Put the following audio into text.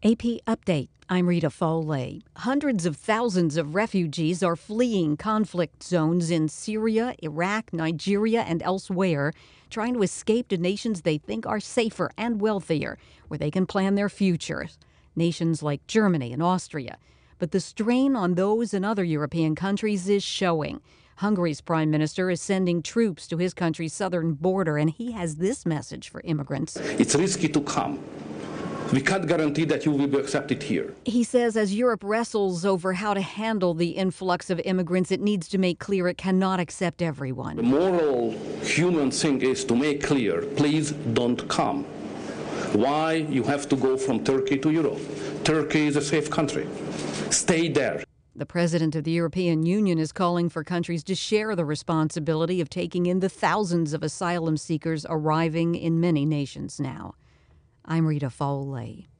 AP Update. I'm Rita Foley. Hundreds of thousands of refugees are fleeing conflict zones in Syria, Iraq, Nigeria, and elsewhere, trying to escape to nations they think are safer and wealthier, where they can plan their futures. Nations like Germany and Austria. But the strain on those in other European countries is showing. Hungary's prime minister is sending troops to his country's southern border, and he has this message for immigrants. It's risky to come. We can't guarantee that you will be accepted here. He says as Europe wrestles over how to handle the influx of immigrants, it needs to make clear it cannot accept everyone. The moral human thing is to make clear, please don't come. Why you have to go from Turkey to Europe? Turkey is a safe country. Stay there. The president of the European Union is calling for countries to share the responsibility of taking in the thousands of asylum seekers arriving in many nations now. I'm Rita Foley.